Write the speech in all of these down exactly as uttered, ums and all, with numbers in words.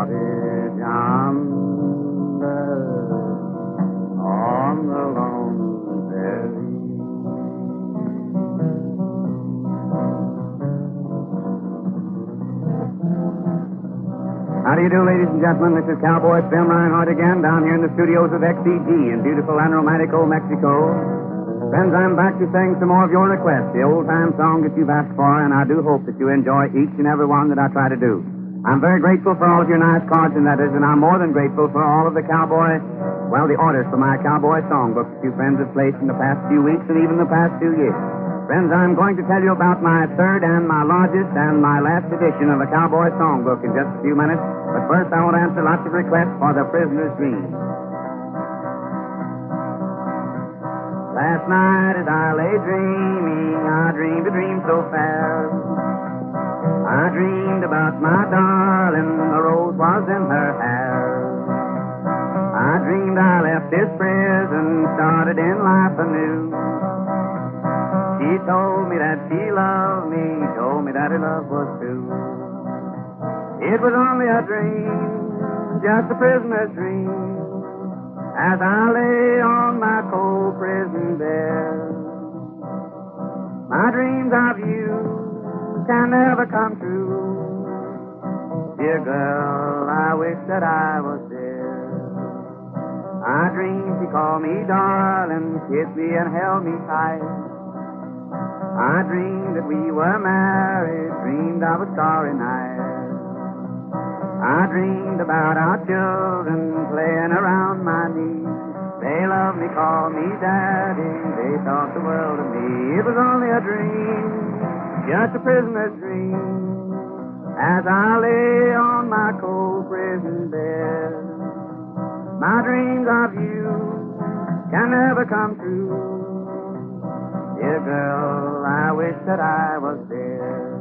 cottage yonder on the lonely prairie. How do you do, ladies and gentlemen? This is Cowboy Slim Reinhardt again, down here in the studios of X E G in beautiful and romantic old Mexico. Friends, I'm back to sing some more of your requests, the old-time songs that you've asked for, and I do hope that you enjoy each and every one that I try to do. I'm very grateful for all of your nice cards and letters, and I'm more than grateful for all of the cowboy, well, the orders for my cowboy songbook that you friends have placed in the past few weeks and even the past few years. Friends, I'm going to tell you about my third and my largest and my last edition of the Cowboy Songbook in just a few minutes. But first, I want to answer lots of requests for The Prisoner's Dream. Last night as I lay dreaming, I dreamed a dream so fair. I dreamed about my darling, the rose was in her hair. I dreamed I left this prison, started in life anew. She told me that she loved me, told me that her love was true. It was only a dream, just a prisoner's dream, as I lay on my cold prison bed. My dreams of you can never come true. Dear girl, I wish that I was there. I dreamed she called me darling, kissed me and held me tight. I dreamed that we were married, dreamed of a starry night. I dreamed about our children playing around my knee. They loved me, called me daddy, they thought the world of me. It was only a dream, just a prisoner's dream, as I lay on my cold prison bed. My dreams of you can never come true. Dear girl, I wish that I was there.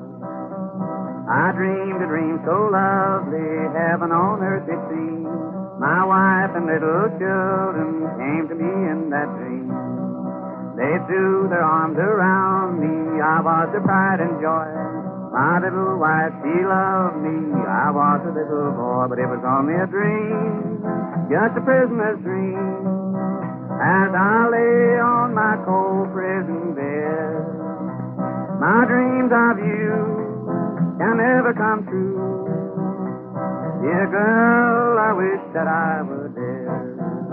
I dreamed a dream so lovely, heaven on earth it seemed. My wife and little children came to me in that dream. They threw their arms around me, I was their pride and joy. My little wife, she loved me, I was a little boy, but it was only a dream, just a prisoner's dream. As I lay on my cold prison bed, my dreams of you can never come true. Dear girl, I wish that I were there.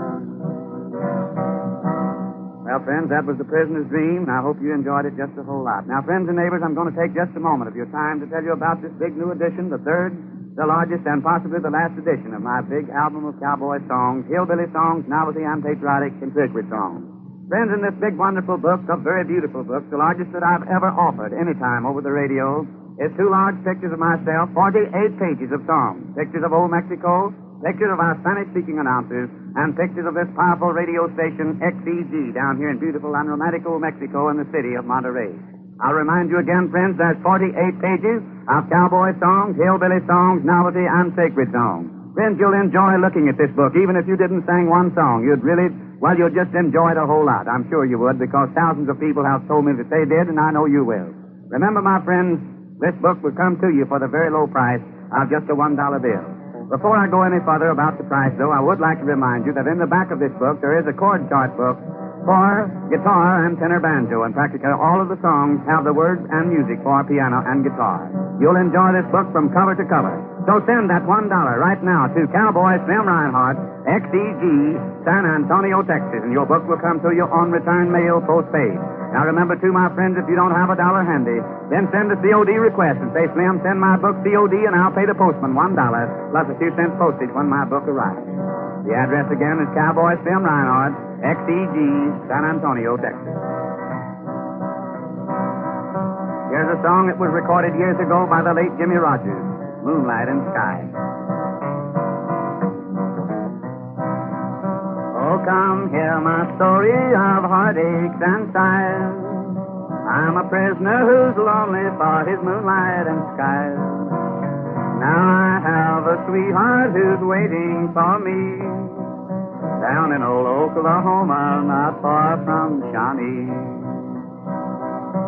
Well, friends, that was The Prisoner's Dream, and I hope you enjoyed it just a whole lot. Now, friends and neighbors, I'm going to take just a moment of your time to tell you about this big new edition, the third, the largest, and possibly the last edition of my big album of cowboy songs, hillbilly songs, novelty and patriotic and sacred songs. Friends, in this big, wonderful book, a very beautiful book, the largest that I've ever offered any time over the radio, is two large pictures of myself, forty-eight pages of songs, pictures of old Mexico, pictures of our Spanish-speaking announcers, and pictures of this powerful radio station, X E G, down here in beautiful and romantic old Mexico in the city of Monterey. I'll remind you again, friends, there's forty-eight pages of cowboy songs, hillbilly songs, novelty, and sacred songs. Friends, you'll enjoy looking at this book. Even if you didn't sing one song, you'd really, well, you'd just enjoy it a whole lot. I'm sure you would, because thousands of people have told me that they did, and I know you will. Remember, my friends, this book will come to you for the very low price of just a one dollar bill. Before I go any further about the price, though, I would like to remind you that in the back of this book there is a chord chart book for guitar and tenor banjo, and practically all of the songs have the words and music for piano and guitar. You'll enjoy this book from cover to cover. So send that one dollar right now to Cowboy Slim Reinhardt, X E G, San Antonio, Texas, and your book will come to you on return mail postpaid. Now remember, too, my friends, if you don't have a dollar handy, then send a C O D request and say, Slim, send my book C O D, and I'll pay the postman one dollar plus a few cents postage when my book arrives. The address again is Cowboy Slim Reinhardt, X E G, San Antonio, Texas. Here's a song that was recorded years ago by the late Jimmy Rogers, Moonlight and Sky. Oh, come hear my story of heartaches and sighs. I'm a prisoner who's lonely for his moonlight and skies. Now I have a sweetheart who's waiting for me down in old Oklahoma, not far from Shawnee.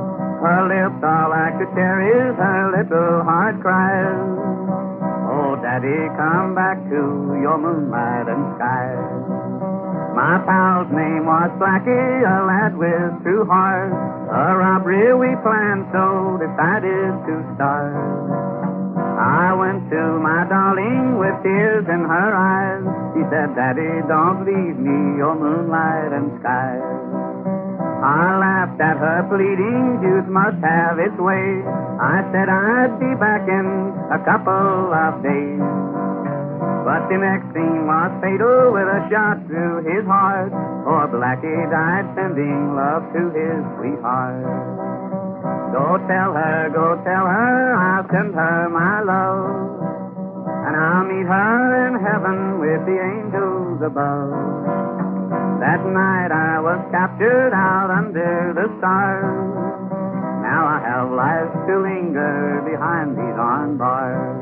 Her lips are like the cherries, her little heart cries, oh, Dad. Daddy, come back to your moonlight and sky. My pal's name was Blackie, a lad with true heart. A robbery we planned, so decided to start. I went to my darling with tears in her eyes. She said, Daddy, don't leave me, your moonlight and sky. I laughed at her pleading, youth must have its way. I said I'd be back in a couple of days. But the next scene was fatal with a shot through his heart. Poor Blackie died sending love to his sweetheart. Go tell her, go tell her, I'll send her my love. And I'll meet her in heaven with the angels above. That night I was captured out under the stars. Now I have life to linger behind these iron bars.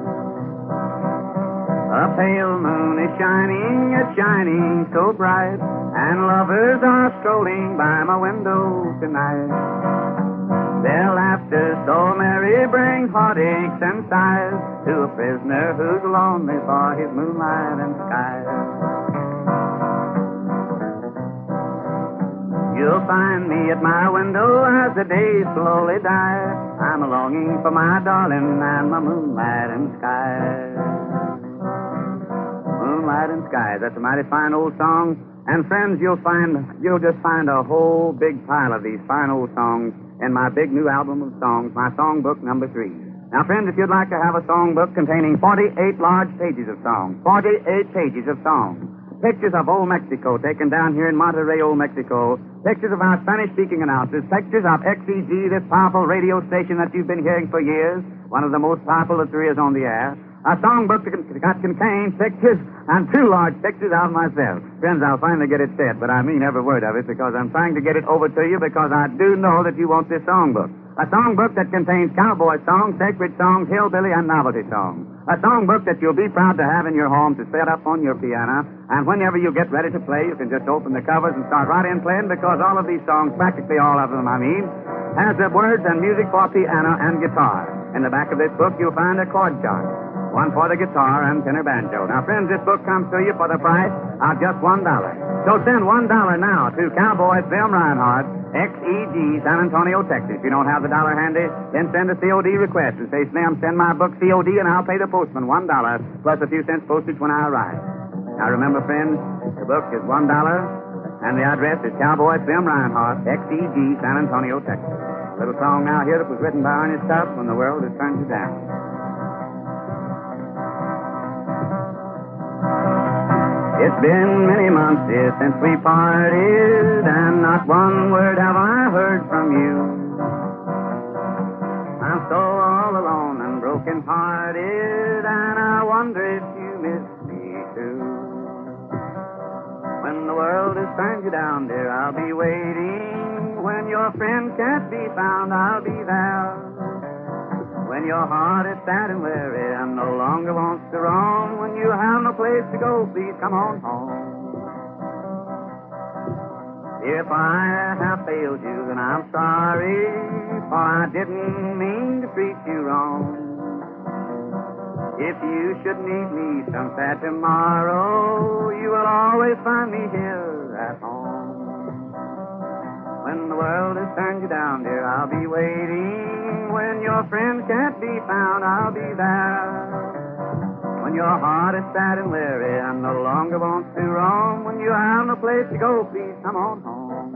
A pale moon is shining, it's shining so bright, and lovers are strolling by my window tonight. Their laughter so merry brings heartaches and sighs to a prisoner who's lonely for his moonlight and sky. You'll find me at my window as the days slowly die. I'm longing for my darling and my moonlight and sky. Moonlight and sky, that's a mighty fine old song. And friends, you'll find, you'll just find a whole big pile of these fine old songs in my big new album of songs, my songbook number three. Now, friends, if you'd like to have a songbook containing forty-eight large pages of songs, forty-eight pages of songs, pictures of old Mexico taken down here in Monterrey, old Mexico, pictures of our Spanish-speaking announcers, pictures of X E G, this powerful radio station that you've been hearing for years, one of the most powerful that there is on the air. A songbook that contains pictures and two large pictures of myself. Friends, I'll finally get it said, but I mean every word of it because I'm trying to get it over to you because I do know that you want this songbook. A songbook that contains cowboy songs, sacred songs, hillbilly, and novelty songs. A songbook that you'll be proud to have in your home to set up on your piano, and whenever you get ready to play, you can just open the covers and start right in playing because all of these songs, practically all of them, I mean, has the words and music for piano and guitar. In the back of this book, you'll find a chord chart. One for the guitar and tenor banjo. Now, friends, this book comes to you for the price of just one dollar. So send one dollar now to Cowboy Film Reinhardt, X E G, San Antonio, Texas. If you don't have the dollar handy, then send a C O D request and say, Slim, send my book C O D and I'll pay the postman one dollar plus a few cents postage when I arrive. Now, remember, friends, the book is one dollar and the address is Cowboy Film Reinhardt, X E G, San Antonio, Texas. A little song now here that was written by Ernest Tubb, When the World Has Turned You Down. It's been many months here since we parted, and not one word have I heard from you. I'm so all alone and broken-hearted, and I wonder if you miss me too. When the world has turned you down, dear, I'll be waiting. When your friend can't be found, I'll be there. When your heart is sad and weary and no longer wants to roam, when you have no place to go, please come on home. If I have failed you, then I'm sorry, for I didn't mean to treat you wrong. If you should need me some sad tomorrow, you will always find me here at home. When the world has turned you down, dear, I'll be waiting. When your friend can't be found, I'll be there. When your heart is sad and weary and no longer wants to roam, when you have no place to go, please come on home.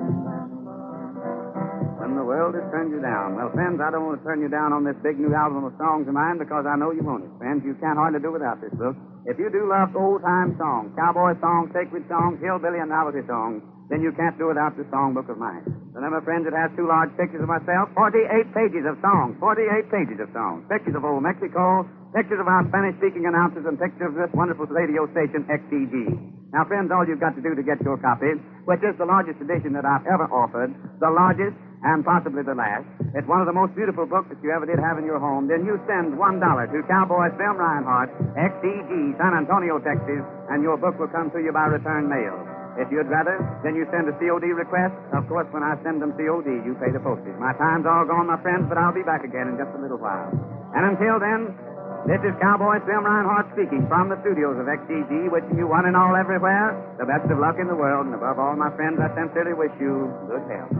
When the world has turned you down. Well, friends, I don't want to turn you down on this big new album of songs of mine because I know you want it. Friends, you can't hardly do without this book. If you do love old-time songs, cowboy songs, sacred songs, hillbilly and novelty songs, then you can't do without the songbook of mine. Remember, friends, it has two large pictures of myself, forty-eight pages of songs, forty-eight pages of songs, pictures of old Mexico, pictures of our Spanish-speaking announcers, and pictures of this wonderful radio station, X E G. Now, friends, all you've got to do to get your copy, which is the largest edition that I've ever offered, the largest and possibly the last, it's one of the most beautiful books that you ever did have in your home, then you send one dollar to Cowboy Film Reinhardt, X E G, San Antonio, Texas, and your book will come to you by return mail. If you'd rather, then you send a C O D request. Of course, when I send them C O D, you pay the postage. My time's all gone, my friends, but I'll be back again in just a little while. And until then, This is Cowboy Slim Reinhardt speaking from the studios of X C G, wishing you one and all everywhere the best of luck in the world. And above all, my friends, I sincerely wish you good health.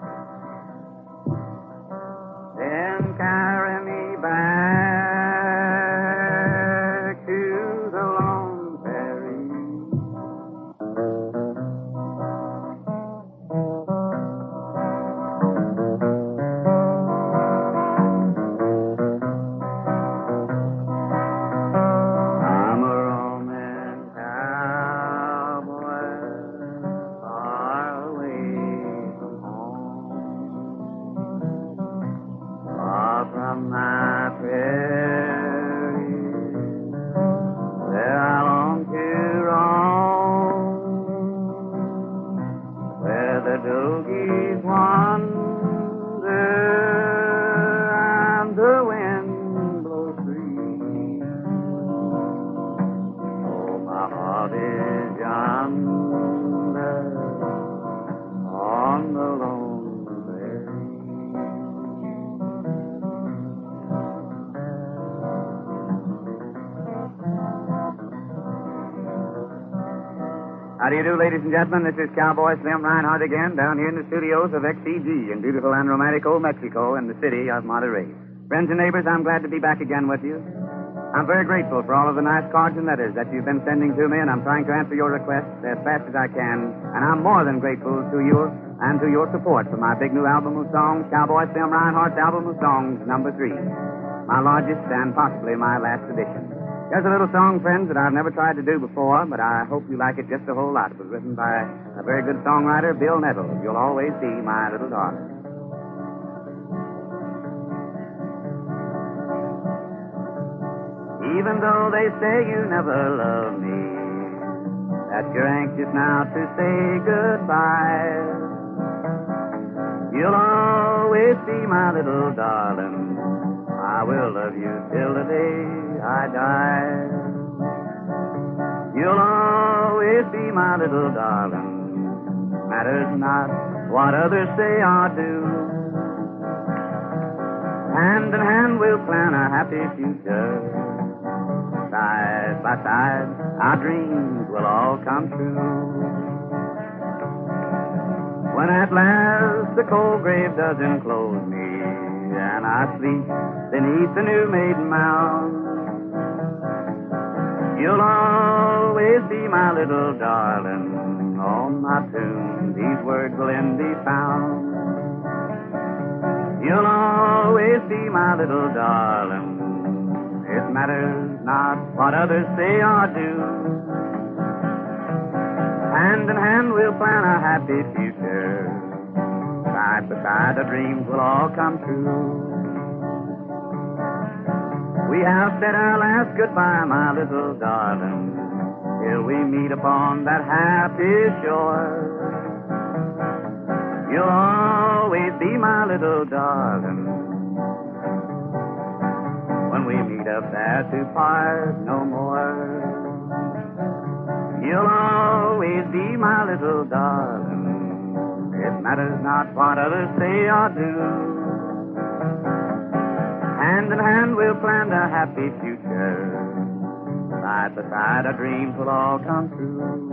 Then carry me back to the Lone Prairie. I'm a roaming cowboy, far away from home. Far from my prairie, where I long to roam, where the doggies wander and the wind blows free. Oh, my heart is yonder on the lone prairie. How do you do, ladies and gentlemen? This is Cowboy Slim Reinhardt again, down here in the studios of X C G in beautiful and romantic old Mexico in the city of Monterey. Friends and neighbors, I'm glad to be back again with you. I'm very grateful for all of the nice cards and letters that you've been sending to me, and I'm trying to answer your requests as fast as I can. And I'm more than grateful to you and to your support for my big new album of songs, Cowboy Slim Reinhardt's album of songs, number three. My largest and possibly my last edition. There's a little song, friends, that I've never tried to do before, but I hope you like it just a whole lot. It was written by a very good songwriter, Bill Nettle. You'll always be my little darling. Even though they say you never love me, that you're anxious now to say goodbye, you'll always be my little darling. I will love you till the day I die. You'll always be my little darling. Matters not what others say or do. Hand in hand we'll plan a happy future. Side by side our dreams will all come true. When at last the cold grave does enclose me and I sleep beneath the new maiden mound, you'll always be my little darling. On my tomb these words will end be found. You'll always be my little darling. It matters not what others say or do. Hand in hand we'll plan a happy future. Side by side our dreams will all come true. We have said our last goodbye, my little darling, till we meet upon that happy shore. You'll always be my little darling. When we meet up there to part no more, you'll always be my little darling. It matters not what others say or do. Hand in hand we'll plan a happy future. Side by side our dreams will all come true.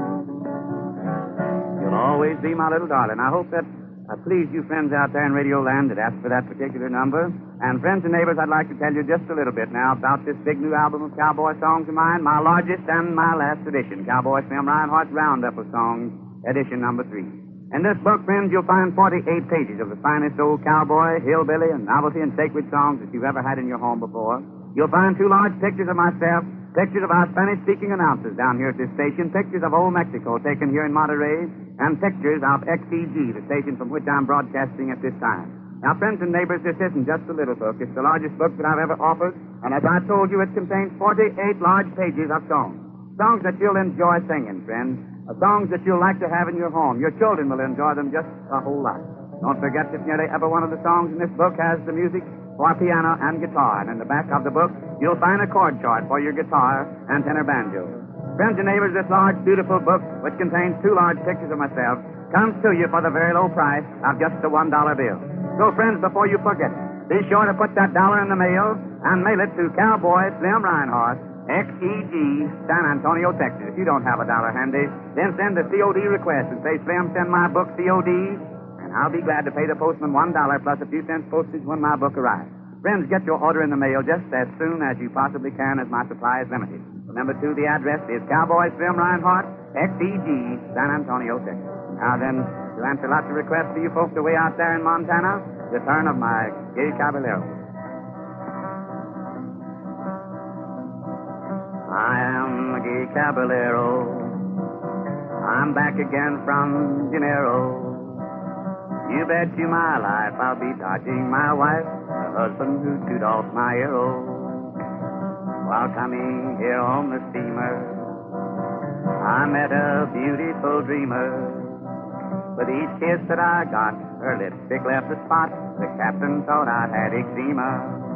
You'll always be my little darling. I hope that I pleased you friends out there in Radio Land that asked for that particular number. And friends and neighbors, I'd like to tell you just a little bit now about this big new album of cowboy songs of mine, my largest and my last edition, Cowboy Slim Reinhardt's Roundup of Songs, edition number three. In this book, friends, you'll find forty-eight pages of the finest old cowboy, hillbilly, and novelty and sacred songs that you've ever had in your home before. You'll find two large pictures of myself, pictures of our Spanish-speaking announcers down here at this station, pictures of old Mexico taken here in Monterey, and pictures of X C G, the station from which I'm broadcasting at this time. Now, friends and neighbors, this isn't just a little book. It's the largest book that I've ever offered, and as I told you, it contains forty-eight large pages of songs. Songs that you'll enjoy singing, friends. Uh, songs that you'll like to have in your home. Your children will enjoy them just a whole lot. Don't forget that nearly every one of the songs in this book has the music for piano and guitar. And in the back of the book, you'll find a chord chart for your guitar and tenor banjo. Friends and neighbors, this large, beautiful book, which contains two large pictures of myself, comes to you for the very low price of just a one dollar bill. So, friends, before you forget it, be sure to put that dollar in the mail and mail it to Cowboy Slim Reinhardt, X E G, San Antonio, Texas. If you don't have a dollar handy, then send a C O D request and say, Slim, send my book C O D, and I'll be glad to pay the postman one dollar plus a few cents postage when my book arrives. Friends, get your order in the mail just as soon as you possibly can, as my supply is limited. Remember, too, the address is Cowboy Slim Reinhardt, X E G, San Antonio, Texas. Now then, to answer lots of requests for you folks away out there in Montana, the turn of my gay caballero. I am the gay caballero. I'm back again from Janeiro. You bet you my life I'll be dodging my wife, the husband who chewed off my arrow. While coming here on the steamer, I met a beautiful dreamer. With each kiss that I got, her lipstick left a spot. The captain thought I had eczema.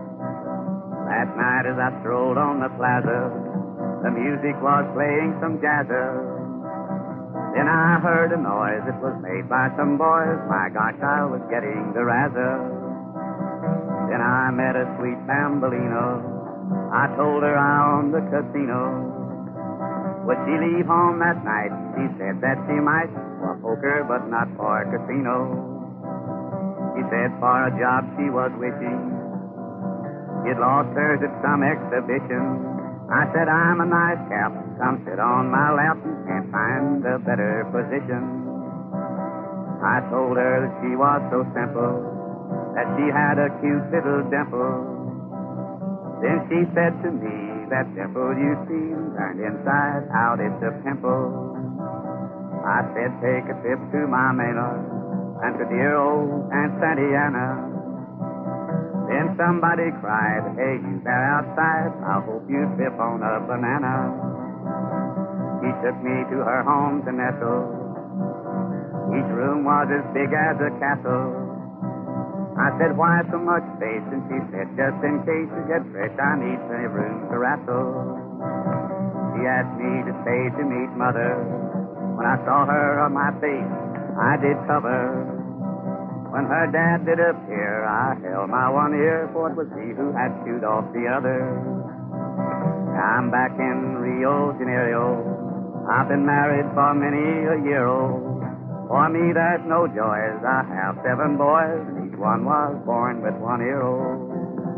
That night as I strolled on the plaza, the music was playing some jazzer. Then I heard a noise, it was made by some boys. My gosh, I was getting the razzer. Then I met a sweet Bambolino. I told her I owned the casino. Would she leave home that night? She said that she might, for poker but not for casino. She said for a job she was wishing. She'd lost hers at some exhibition. I said, I'm a nice cap. Come sit on my lap and can't find a better position. I told her that she was so simple, that she had a cute little dimple. Then she said to me, that dimple you see turned inside out, it's a pimple. I said, take a trip to my Maynard and to dear old Aunt Santiana. Then somebody cried, hey, you there outside, I hope you trip on a banana. She took me to her home to nestle. Each room was as big as a castle. I said, why so much space? And she said, just in case you get fresh, I need plenty of room to wrestle. She asked me to stay to meet mother. When I saw her on my face, I did cover. When her dad did appear, I held my one ear, for it was he who had chewed off the other. I'm back in Rio Janeiro. I've been married for many a year old. For me, there's no joys. I have seven boys, and each one was born with one ear old.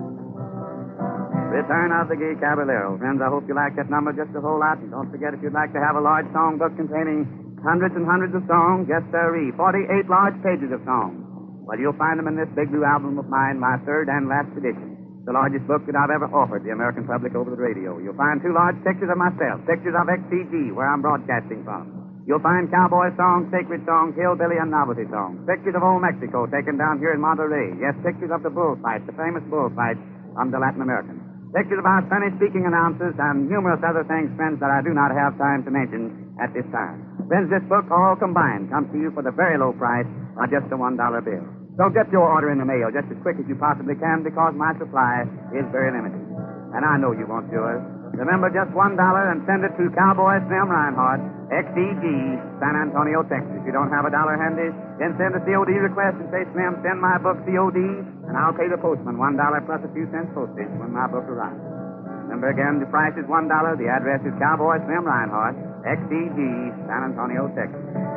Return of the Gay Caballero. Friends, I hope you like that number just a whole lot. And don't forget, if you'd like to have a large songbook containing hundreds and hundreds of songs, yes, sirree, forty-eight large pages of songs. Well, you'll find them in this big blue album of mine, my third and last edition. The largest book that I've ever offered the American public over the radio. You'll find two large pictures of myself, pictures of X C G, where I'm broadcasting from. You'll find cowboy songs, sacred songs, hillbilly and novelty songs. Pictures of old Mexico taken down here in Monterey. Yes, pictures of the bullfight, the famous bullfight on the Latin American. Pictures of our Spanish-speaking announcers and numerous other things, friends, that I do not have time to mention at this time. Friends, this book, all combined, comes to you for the very low price of just a one dollar bill. So get your order in the mail just as quick as you possibly can, because my supply is very limited. And I know you want yours. Remember, just one dollar and send it to Cowboy Slim Reinhardt, X E G, San Antonio, Texas. If you don't have a dollar handy, then send a C O D request and say, Slim, send my book C O D, and I'll pay the postman one dollar plus a few cents postage when my book arrives. Remember again, the price is one dollar. The address is Cowboy Slim Reinhardt, X E G, San Antonio, Texas.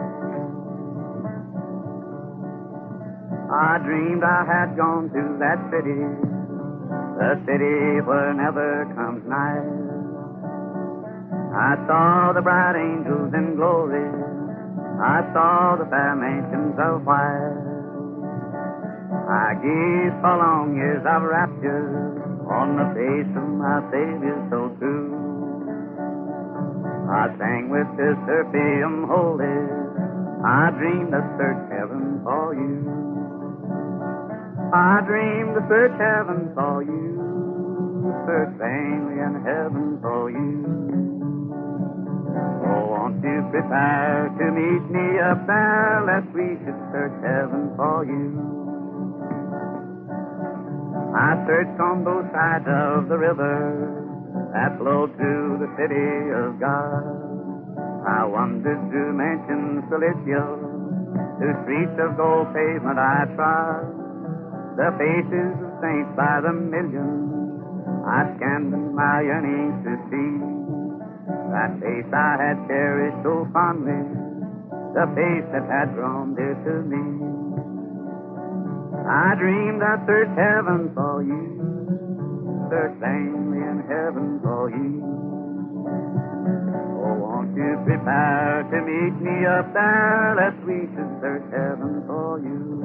I dreamed I had gone to that city, the city where never comes night. I saw the bright angels in glory, I saw the fair mansions of white. I gazed for long years of rapture on the face of my Savior so true. I sang with the Seraphium holy, I dreamed to search heaven for you. I dreamed to search heaven for you, search vainly in heaven for you. Oh, won't you prepare to meet me up there, lest we should search heaven for you. I searched on both sides of the river that flowed through the city of God. I wandered through mansions celestial, through streets of gold pavement I trod. The faces of saints by the millions, I scanned my yearnings to see that face I had cherished so fondly, the face that had grown dear to me. I dreamed I searched heaven for you, searched vainly in heaven for you. Oh, won't you prepare to meet me up there, lest we should search heaven for you.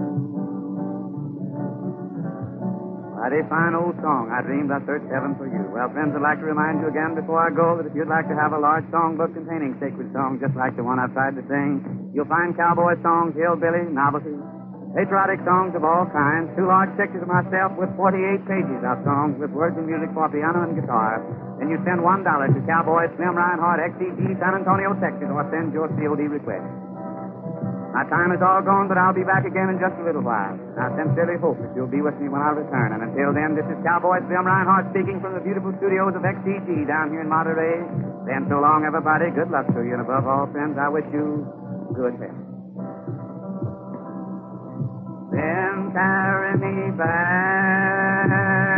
Mighty fine old song, I dreamed I searched heaven for you. Well, friends, I'd like to remind you again before I go that if you'd like to have a large songbook containing sacred songs just like the one I've tried to sing, you'll find cowboy songs, hillbilly, novelty, patriotic songs of all kinds, two large sections of myself with forty-eight pages of songs with words and music for piano and guitar. Then you send one dollar to Cowboy Slim Reinhardt, X E G, San Antonio, Texas, or send your C O D request. My time is all gone, but I'll be back again in just a little while. I sincerely hope that you'll be with me when I return. And until then, this is Cowboy Slim Reinhardt speaking from the beautiful studios of X E G down here in Monterey. Then so long, everybody. Good luck to you. And above all, friends, I wish you good health. Then carry me back